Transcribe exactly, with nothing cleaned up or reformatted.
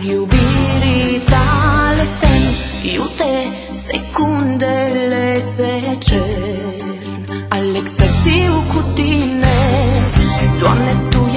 iubirii tale semn, iute secundele se cer. Aleg să fiu cu tine, Doamne, Tu